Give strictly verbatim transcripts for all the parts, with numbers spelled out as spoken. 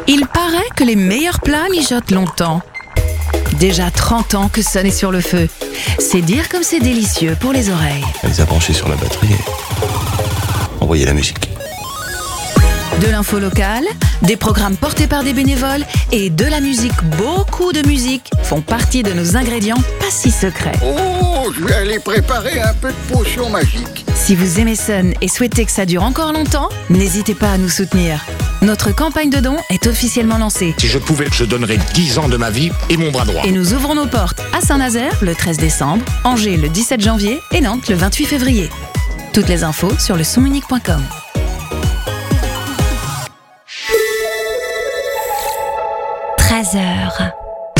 Il paraît que les meilleurs plats mijotent longtemps. Déjà trente ans que Sun est sur le feu. C'est dire comme c'est délicieux pour les oreilles. Elle les a branchés sur la batterie et envoyez la musique. De l'info locale, des programmes portés par des bénévoles et de la musique. Beaucoup de musique font partie de nos ingrédients pas si secrets. Oh, je vais aller préparer un peu de potion magique. Si vous aimez Sun et souhaitez que ça dure encore longtemps, n'hésitez pas à nous soutenir. Notre campagne de dons est officiellement lancée. Si je pouvais, je donnerais dix ans de ma vie et mon bras droit. Et nous ouvrons nos portes à Saint-Nazaire le treize décembre, Angers le dix-sept janvier et Nantes le vingt-huit février. Toutes les infos sur le son unique point com. treize heures.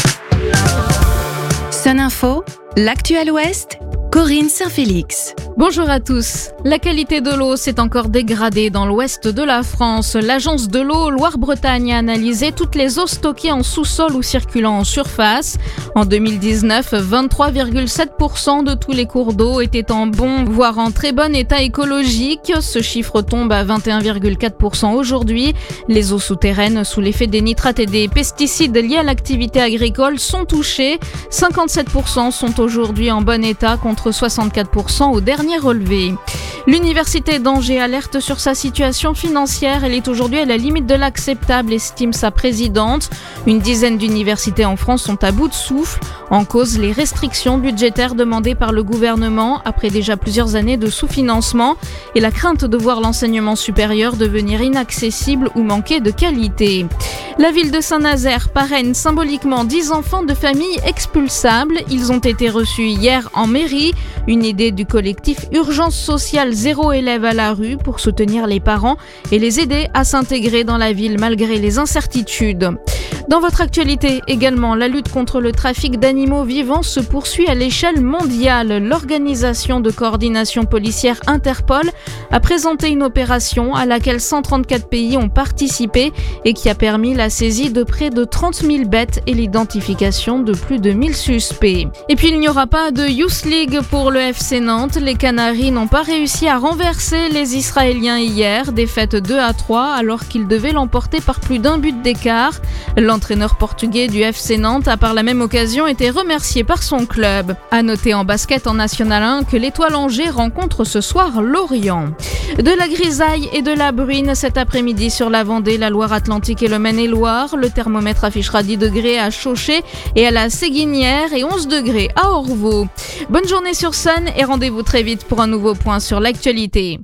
Sun Info, l'actu à l'Ouest, Corinne Saint-Félix. Bonjour à tous. La qualité de l'eau s'est encore dégradée dans l'ouest de la France. L'agence de l'eau Loire-Bretagne a analysé toutes les eaux stockées en sous-sol ou circulant en surface. En deux mille dix-neuf, vingt-trois virgule sept pour cent de tous les cours d'eau étaient en bon, voire en très bon état écologique. Ce chiffre tombe à vingt et un virgule quatre pour cent aujourd'hui. Les eaux souterraines, sous l'effet des nitrates et des pesticides liés à l'activité agricole, sont touchées. cinquante-sept pour cent sont aujourd'hui en bon état contre soixante-quatre pour cent au dernier relevé. L'université d'Angers alerte sur sa situation financière. Elle est aujourd'hui à la limite de l'acceptable, estime sa présidente. Une dizaine d'universités en France sont à bout de souffle. En cause, les restrictions budgétaires demandées par le gouvernement après déjà plusieurs années de sous-financement et la crainte de voir l'enseignement supérieur devenir inaccessible ou manquer de qualité. La ville de Saint-Nazaire parraine symboliquement dix enfants de familles expulsables. Ils ont été reçus hier en mairie. Une idée du collectif Urgence sociale zéro élève à la rue pour soutenir les parents et les aider à s'intégrer dans la ville malgré les incertitudes. Dans votre actualité également, la lutte contre le trafic d'animaux vivants se poursuit à l'échelle mondiale. L'organisation de coordination policière Interpol a présenté une opération à laquelle cent trente-quatre pays ont participé et qui a permis la saisie de près de trente mille bêtes et l'identification de plus de mille suspects. Et puis il n'y aura pas de Youth League pour le F C Nantes. Les Canaries n'ont pas réussi à renverser les Israéliens hier, défaite deux à trois alors qu'ils devaient l'emporter par plus d'un but d'écart. L'entraîneur portugais du F C Nantes a par la même occasion été remercié par son club. À noter en basket en National un que l'Étoile Angers rencontre ce soir Lorient. De la grisaille et de la bruine cet après-midi sur la Vendée, la Loire-Atlantique et le Maine-et-Loire. Le thermomètre affichera dix degrés à Chauchet et à la Séguinière et onze degrés à Orvaux. Bonne journée sur Sun et rendez-vous très vite pour un nouveau point sur l'actualité.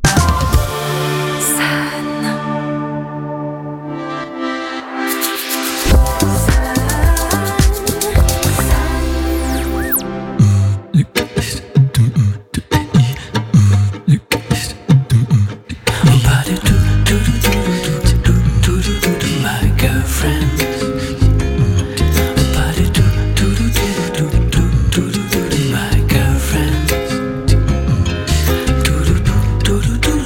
Do do do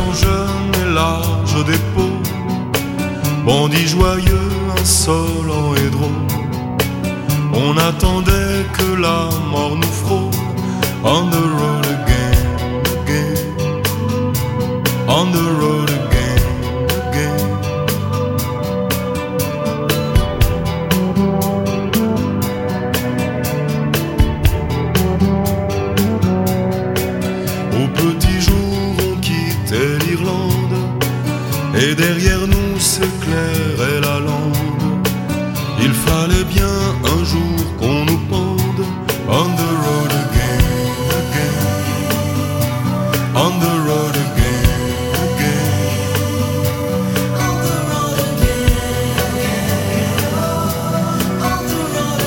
jeunes et larges d'épaules, bandits joyeux, insolents et drôles. On attendait que la mort nous frôle. On the road again, again. On the road again, again. Au petit jour on quittait l'Irlande, et derrière nous s'éclairait la lande. Il fallait bien un jour qu'on nous pende. On the road again, again. On the road again, again. On the road again, again. On the road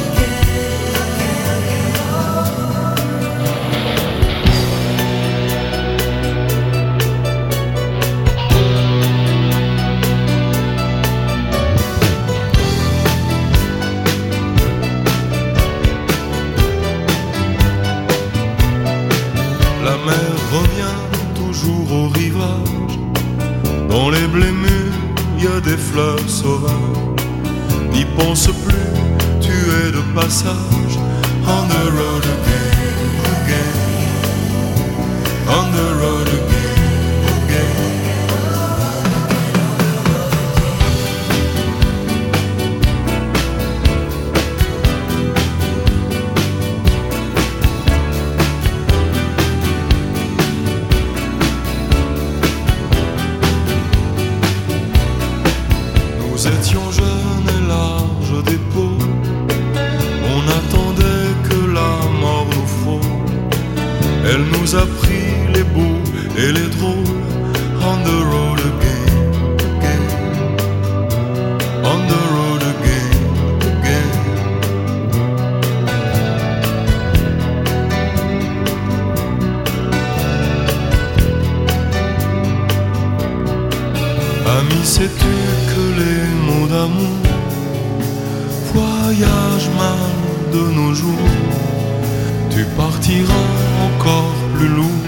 La mer revient toujours au rivage. Dans les blés mûrs, y a des fleurs sauvages. N'y pense plus, tu es de passage. On the road again, again. On the road again, again. Nous étions jeunes et larges d'épaules. On attendait que la mort nous frôle. Elle nous a pris les beaux et les drôles. On the road again, again. On the road again, again. Ami, sais-tu que les mots d'amour voyagent mal de nos jours? Tu partiras encore plus lourd.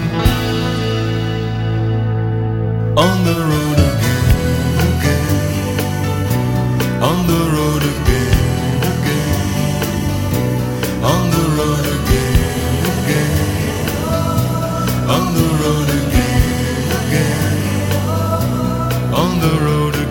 On the road again, again. On the road again, again. On the road again, again. On the road again, again. On the road again.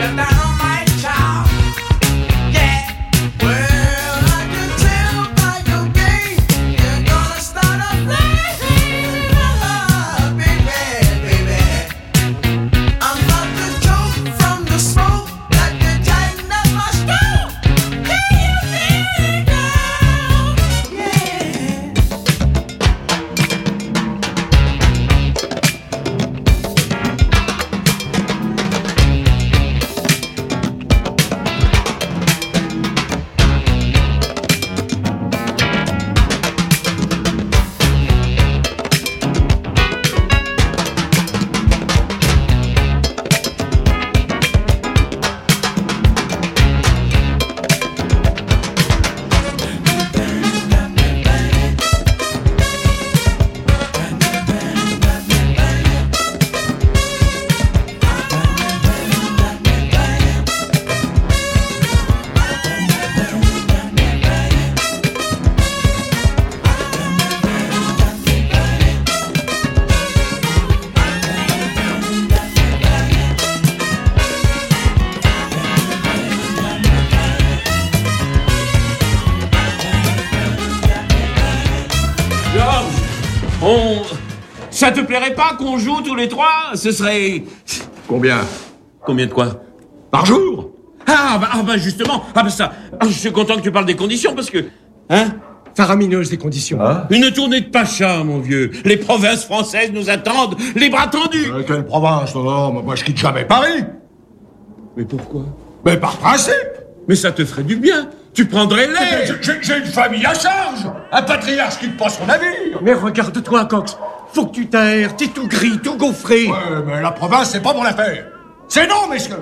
On... Ça te plairait pas qu'on joue tous les trois? Ce serait... Combien? Combien de quoi? Par jour? Ah bah, ah bah justement, ah bah ça, ah, je suis content que tu parles des conditions parce que... Hein? Faramineuses les conditions. Ah. Une tournée de Pacha, mon vieux. Les provinces françaises nous attendent, les bras tendus. Euh, quelle province? Non, non, moi je quitte jamais Paris. Mais pourquoi? Mais par principe. Mais ça te ferait du bien. Tu prendrais l'air. J'ai une famille à charge. Un patriarche quitte pas son navire. Mais regarde-toi, Cox. Faut que tu t'aères, t'es tout gris, tout gaufré. Ouais, mais la province, c'est pas mon affaire. C'est non, messieurs.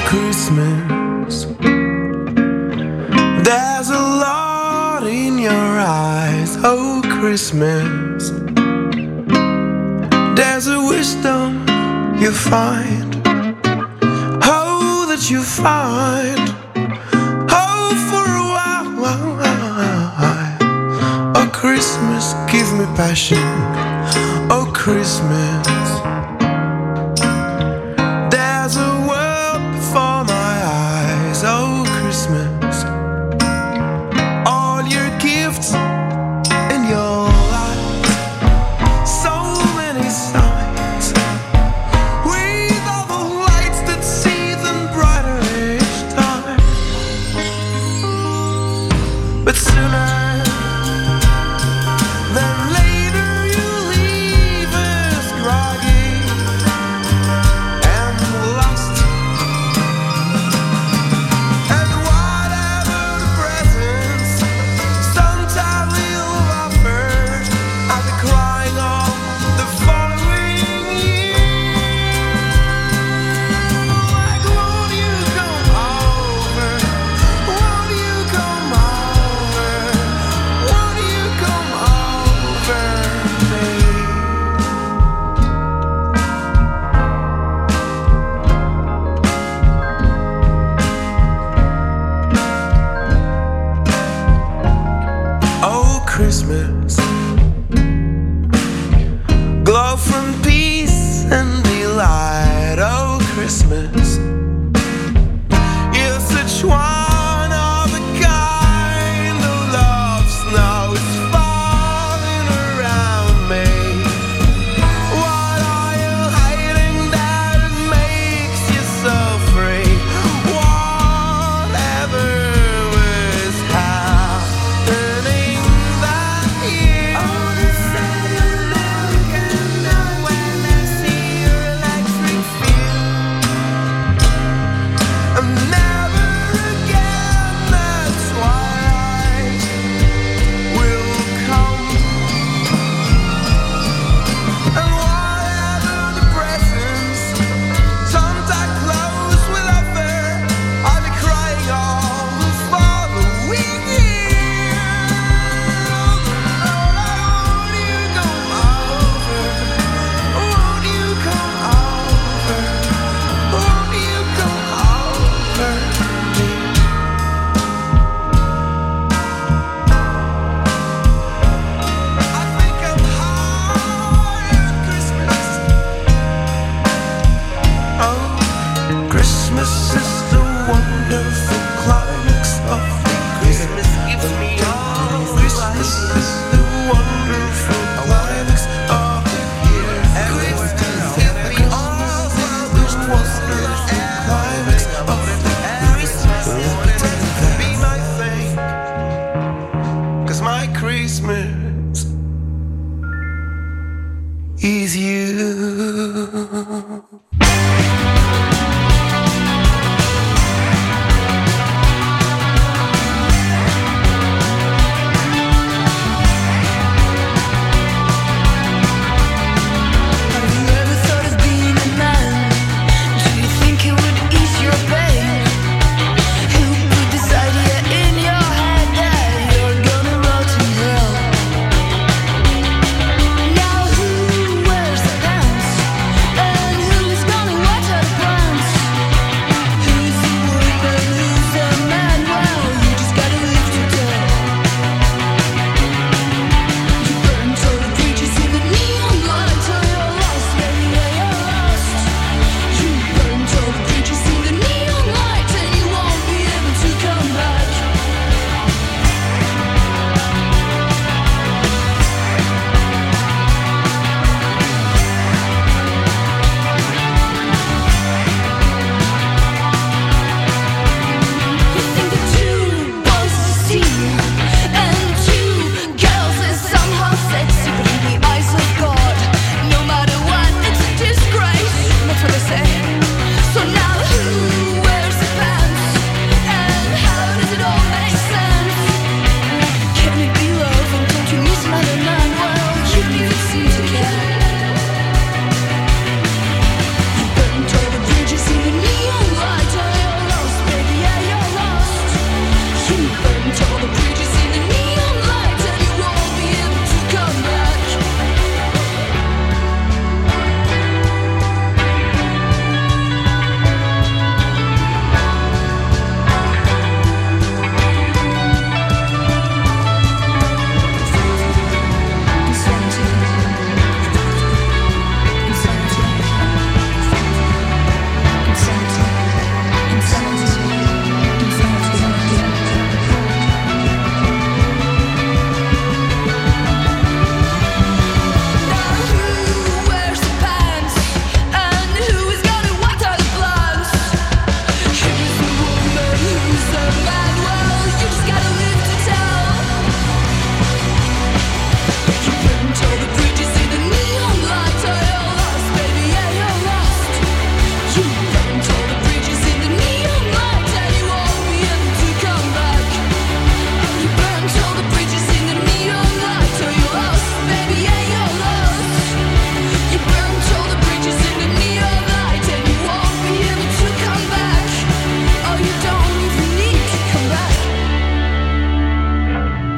Christmas. There's a lot in your eyes, oh Christmas. There's a wisdom you find, oh that you find, oh for a while. Oh Christmas, give me passion, oh Christmas. There's a world before my eyes, oh Christmas. All your gifts in your life, so many signs, with all the lights that season brighter each time. But sooner than later you leave us groggy and lost. And whatever the presents sometime we'll offer, I'll be crying all the following year. Like, won't you come over? Won't you come over? Won't you come over me? Oh Christmas, glow from peace and delight. Oh Christmas, you're such one of a kind. The love snow is falling around me. What are you hiding that makes you so free? Whatever was happening that year. Oh, the Saturday look and now when I see your electric feel, and never again that twilight will come. And whatever the presents Santa Claus will offer, I'll be crying all the following year. Won't you come over? Won't you come over? Won't you come over me? I think I'm high on Christmas. Oh, Christmas is the wonderful climax of the year. Christmas gives me all Christmas is the wonderful climax of the year. Christmas gives me all the wonderful climax of the year. Be my thing, 'cause my Christmas is you.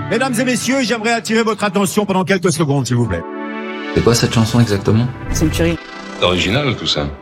Mesdames et messieurs, j'aimerais attirer votre attention pendant quelques secondes, s'il vous plaît. C'est quoi cette chanson exactement? C'est une tuerie. C'est original tout ça.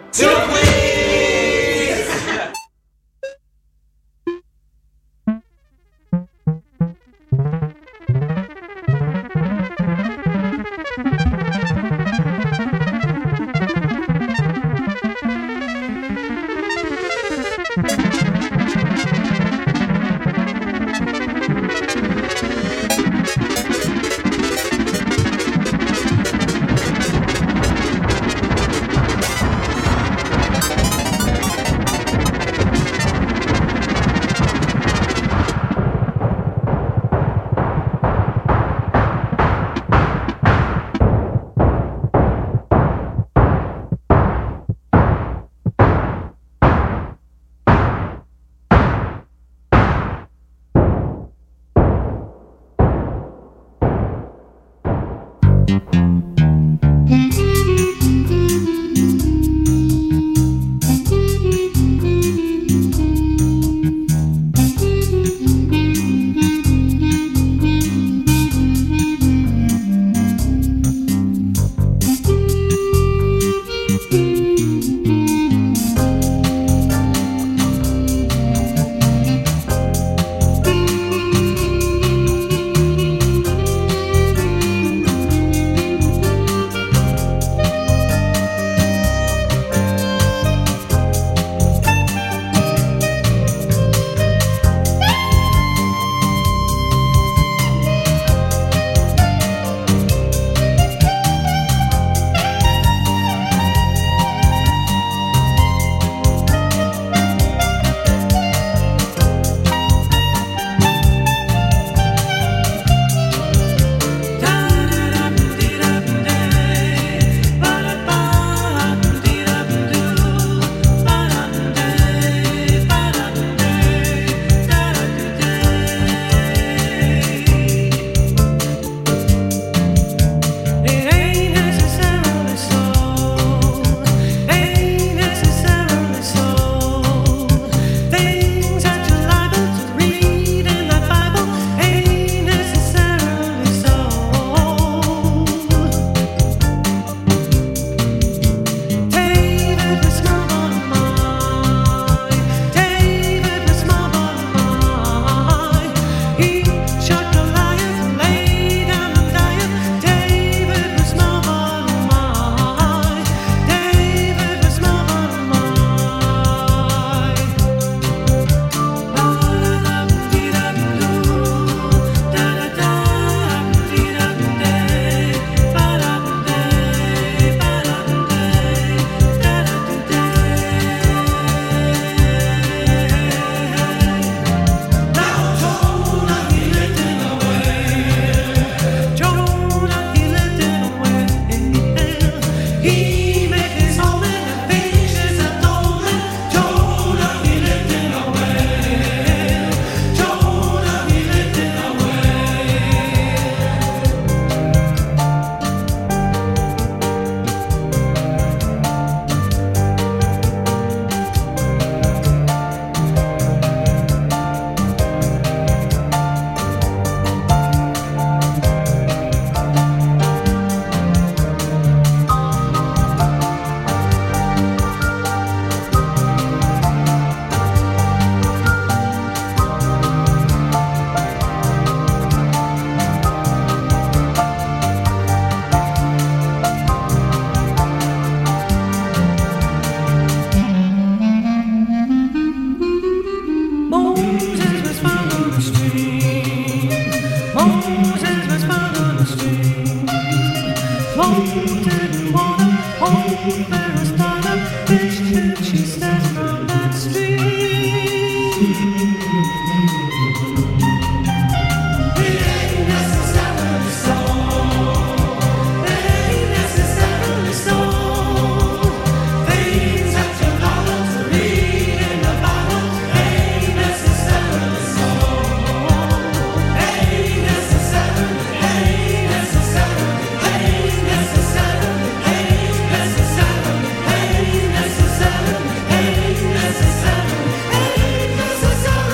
Necessary.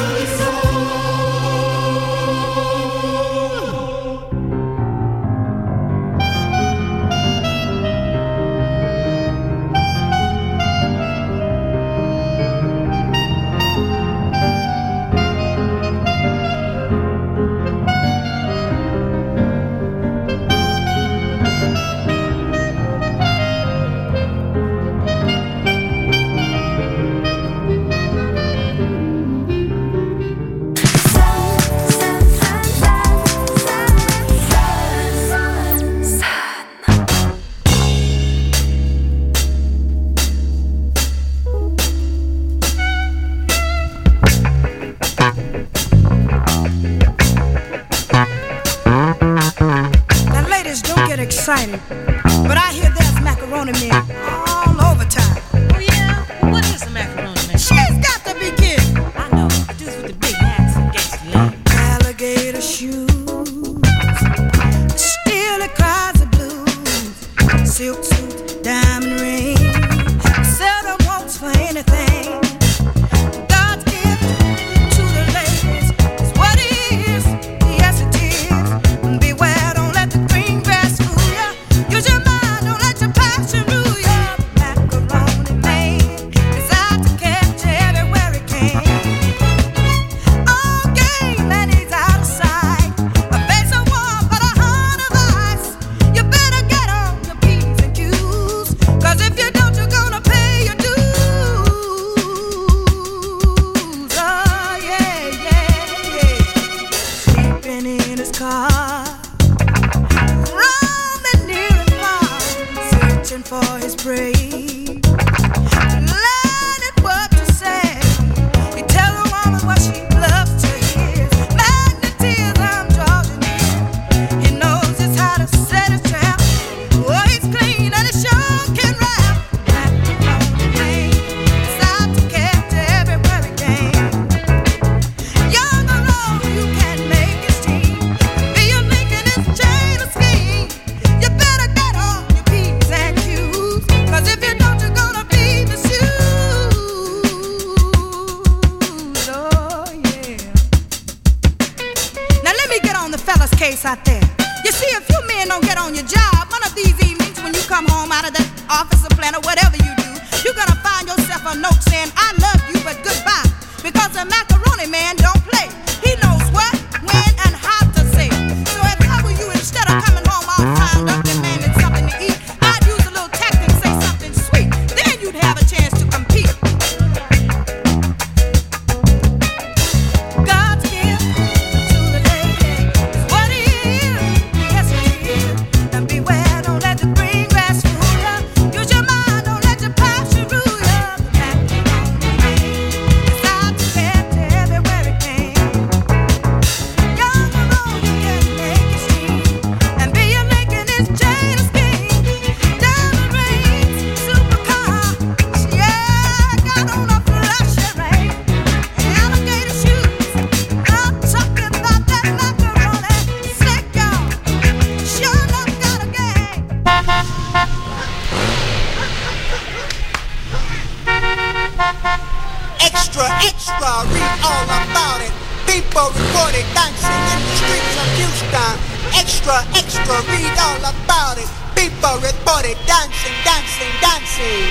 excited. But I hear there's macaroni men all over town. Oh yeah? Well, what is a macaroni man? She's got to be kidding. I know. The dudes with the big hats and gangster love. Alligator shoes, steely cries of blues, silk suit, diamond ring, seldom wants for anything. God's gift to the ladies is what it is. Yes, it is. Beware, don't let the green grass fool ya. Use your mind, don't let your passion rule ya. Macaroni man is out to catch you everywhere he can. All game and he's out of sight. A face of war, but a heart of ice. You better get on your P's and Q's, 'cause if you don't, you're gonna pay your dues. Oh yeah, yeah, yeah. Sleeping in his car, roaming near and far, searching for his prey. Learning what to say. He tell a woman what she loves to hear. Magnetism draws you near. He knows just how to set a trap. Oh, he's clean and he sure can rap. Macaroni man is out to catch you everywhere he can. Young or old, you can make his team. Be a link in his chain of scheme. You better get on your P's and Q's, 'cause if you don't, you're gonna be misused. Oh yeah. Now let me get on the fella's case out there. You see, if you men don't get on your job, one of these evenings when you come home out of the office or plan or whatever you do, you're gonna find yourself a note saying, I love you, but goodbye. Because the macaroni man don't play. He knows what, when, and how to say it. So if I were you, instead of coming home all found up demanding something to eat, I'd use a little tactic, say something sweet. Then you'd have a chance to compete. God's gift to the lady is what it is. Yes, it is. And beware, don't let the green grass fool ya. Use your mind, don't let your passion rule ya. Macaroni man is out to catch you everywhere he can. Young or old, you can make it steam and be a link in his chain of scheme. Diamond rings, supercar, yeah, got on a flashy ring. Alligator shoes, I'm talking about that macaroni. Slick y'all, sure enough got a gang. Extra, extra, read all about it. People reported dancing in the streets of Houston. Extra, extra, read all about it. People reported dancing, dancing, dancing.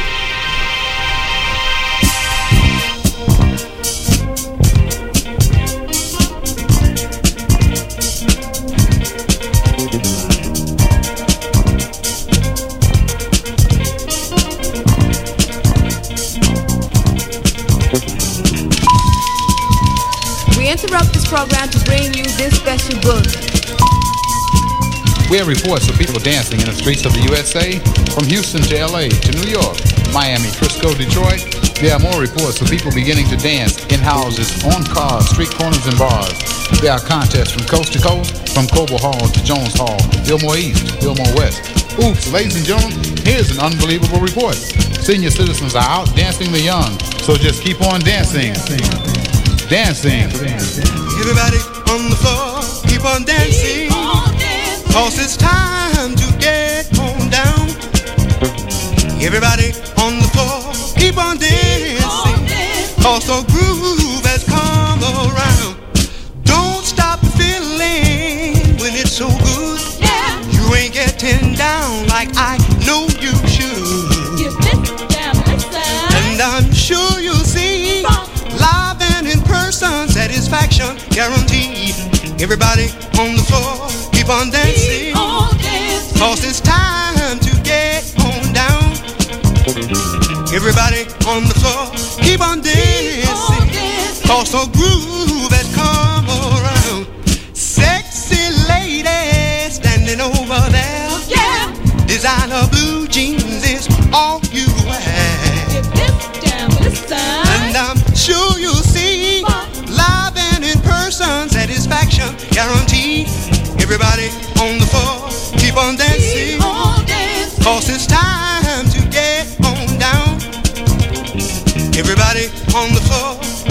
We interrupt this program to bring you this special book. We have reports of people dancing in the streets of the U S A, from Houston to L A to New York, Miami, Frisco, Detroit. There are more reports of people beginning to dance in houses, on cars, street corners, and bars. There are contests from coast to coast, from Coble Hall to Jones Hall, Fillmore East, Fillmore West. Oops, ladies and gentlemen, here's an unbelievable report. Senior citizens are out dancing the young, so just keep on dancing. Dancing. Everybody on the floor, keep on dancing. Cause it's time to get on down. Everybody on the floor, keep on dancing. Cause the groove has come around. Don't stop the feeling when it's so good. You ain't getting down like I know you should. And I'm sure you'll see live and in person satisfaction guaranteed. Everybody on the floor, keep on dancing. Cause it's time to get on down. Everybody on the floor, keep on dancing. Cause the groove has come around. Sexy ladies standing over there. Designer blue jeans is all you wear. And I'm sure you'll see live and in person satisfaction guaranteed. Everybody on the floor, keep on dancing.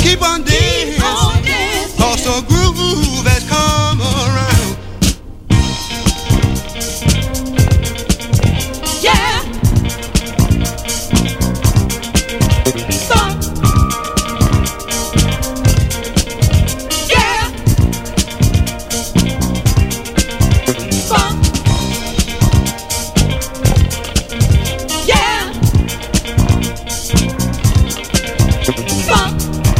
keep on dancing, cause the groove has come around. Yeah. Funk. Yeah. Funk. Yeah. Funk.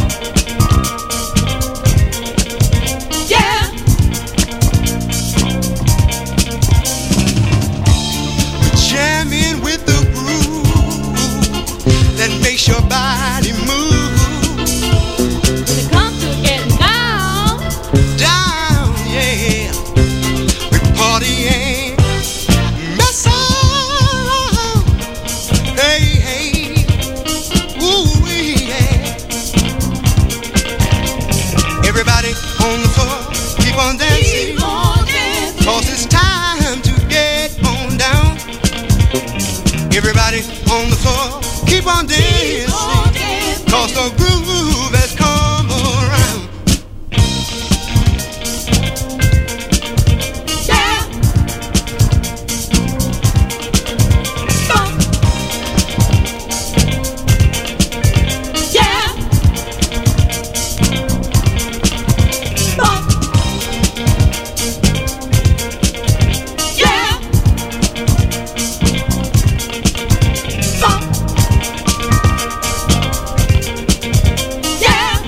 Yeah. Jamming with the groove that makes your body move. When it comes to getting down, Down, yeah. We party and mess around. Hey, hey. Ooh, yeah. Everybody on the floor, keep on dancing. keep on dancing. Cause it's time to get on down. Everybody on the floor, keep on dancing. Keep on dancing. Cause the groove has come around. Yeah. Funk. Yeah. Funk. Yeah. Funk. Yeah.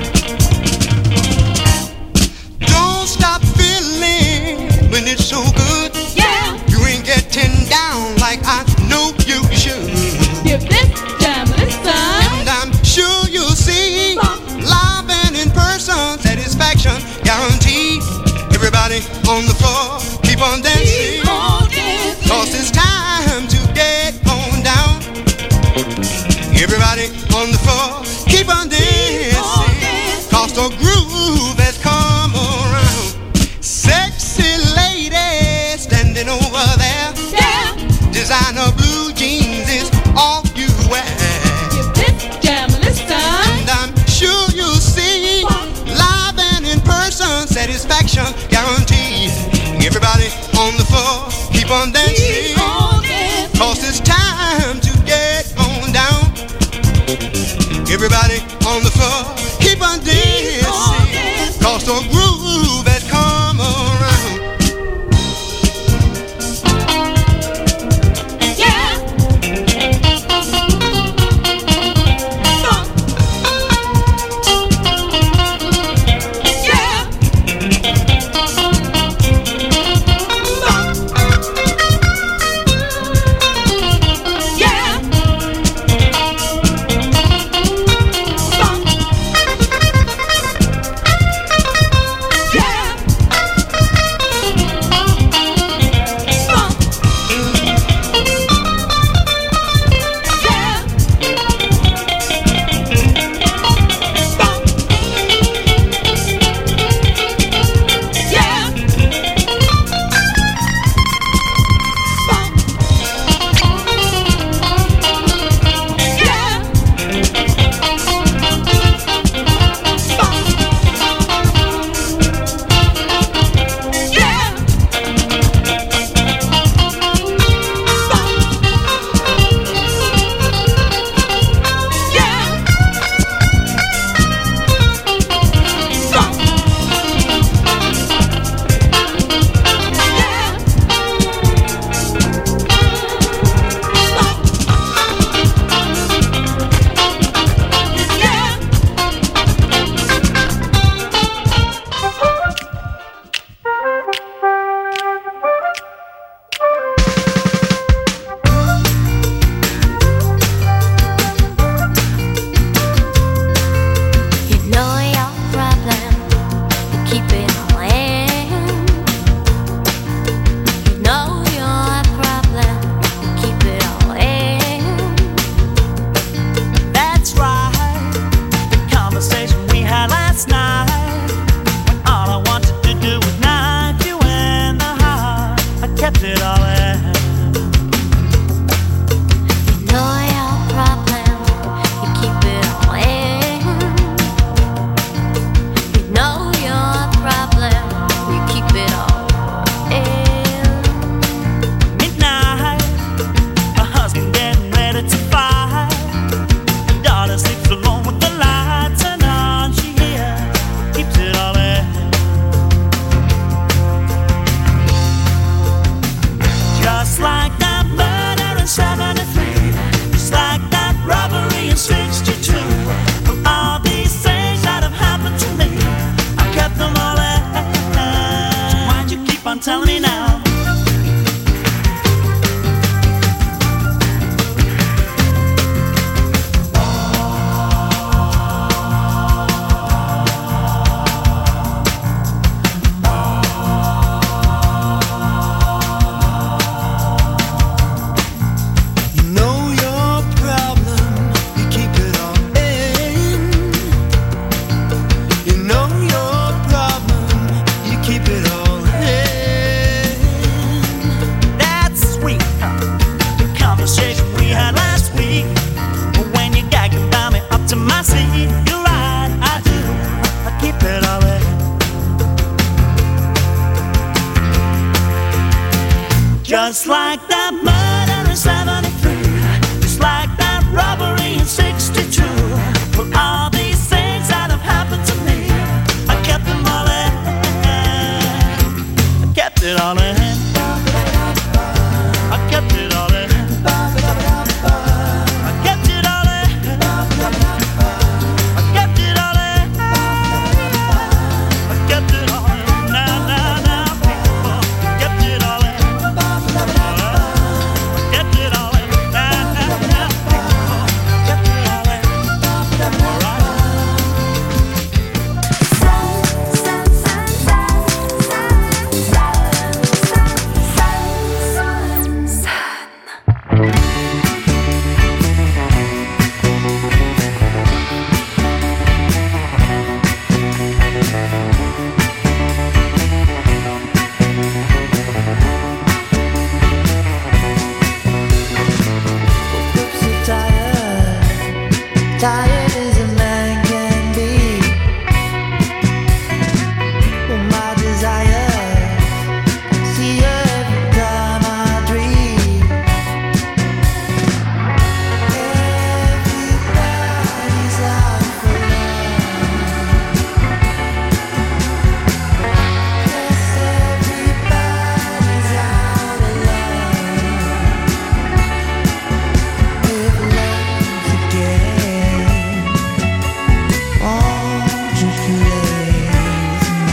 Don't stop feeling when it's so good. Yeah. You ain't getting down like I know you should. Give this gentleman some. And I'm sure you'll see Funk. live and in person satisfaction guaranteed. Everybody on the floor, keep on dancing. Keep on dancing. Cause it's time to get on down. Everybody on the floor, keep on dancing. Cause the groove has come around. Sexy lady standing over there. Yeah. Designer blue jeans is all you wear. Give this gentleman some. And I'm sure you'll see live and in person satisfaction guaranteed. Everybody on the floor, keep on dancing. Keep on dancing. Cause it's time to get on down. Everybody on the floor, keep on dancing. Cause the groove has come around. Yeah. Funk. Yeah. Funk. Yeah. Funk. Yeah. Just like that murder in seventy-three, just like that robbery in sixty-two. Well, all these things that have happened to me, I kept them all in, I kept it all in, I kept it all in, I kept it all in, I kept it all in, I kept it all in, now, now, now, people, kept it all in, I kept it all in, now, now, now, people, kept it all in, all right. Tired as a man can be. Well, my desire, see you every time I dream. Everybody's out for love. Yes, everybody's out of love. If love's a game, won't you play with me?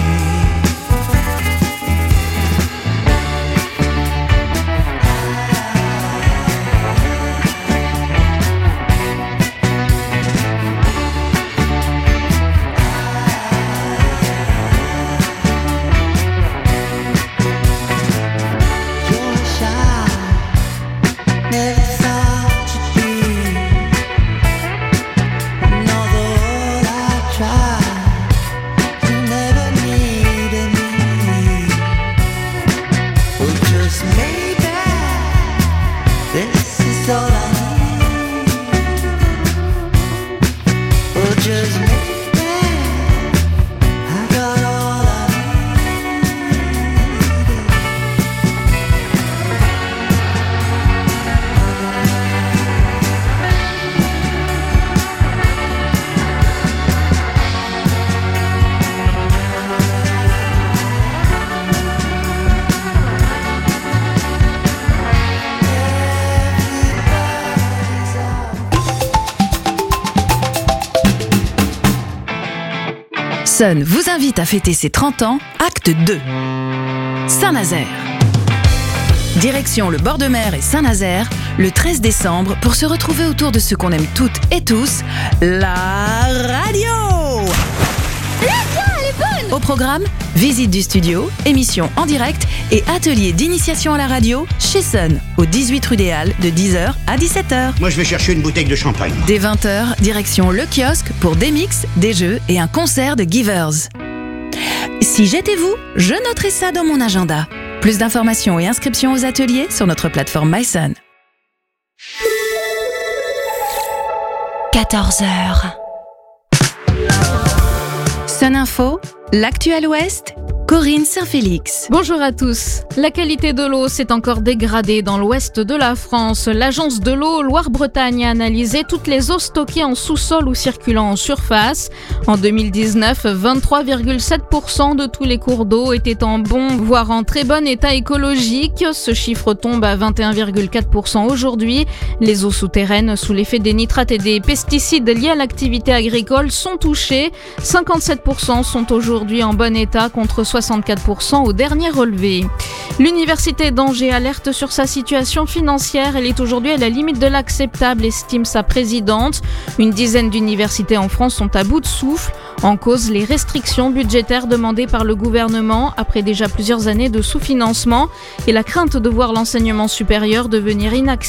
You're shy, never thought you'd be. And although I tried, you never needed me. Well, just maybe this is all I need. Well, just maybe I got all I Sun vous invite à fêter ses trente ans, acte deux. Saint-Nazaire. Direction le bord de mer et Saint-Nazaire, le treize décembre, pour se retrouver autour de ce qu'on aime toutes et tous, la radio. Au programme, visite du studio, émission en direct et atelier d'initiation à la radio chez Sun, au dix-huit rue des Halles, de dix heures à dix-sept heures. Moi, je vais chercher une bouteille de champagne. Dès vingt heures, direction le kiosque pour des mix, des jeux et un concert de Givers. Si j'étais vous, je noterais ça dans mon agenda. Plus d'informations et inscriptions aux ateliers sur notre plateforme MySun. quatorze heures. Sun Info, l'actuel Ouest, Corinne Saint-Félix. Bonjour à tous. La qualité de l'eau s'est encore dégradée dans l'ouest de la France. L'agence de l'eau Loire-Bretagne a analysé toutes les eaux stockées en sous-sol ou circulant en surface. En deux mille dix-neuf, vingt-trois virgule sept pour cent de tous les cours d'eau étaient en bon, voire en très bon état écologique. Ce chiffre tombe à vingt et un virgule quatre pour cent aujourd'hui. Les eaux souterraines, sous l'effet des nitrates et des pesticides liés à l'activité agricole, sont touchées. cinquante-sept pour cent sont aujourd'hui en bon état contre soixante-quatre pour cent au dernier relevé. L'université d'Angers alerte sur sa situation financière. Elle est aujourd'hui à la limite de l'acceptable, estime sa présidente. Une dizaine d'universités en France sont à bout de souffle. En cause, les restrictions budgétaires demandées par le gouvernement après déjà plusieurs années de sous-financement et la crainte de voir l'enseignement supérieur devenir inaccessible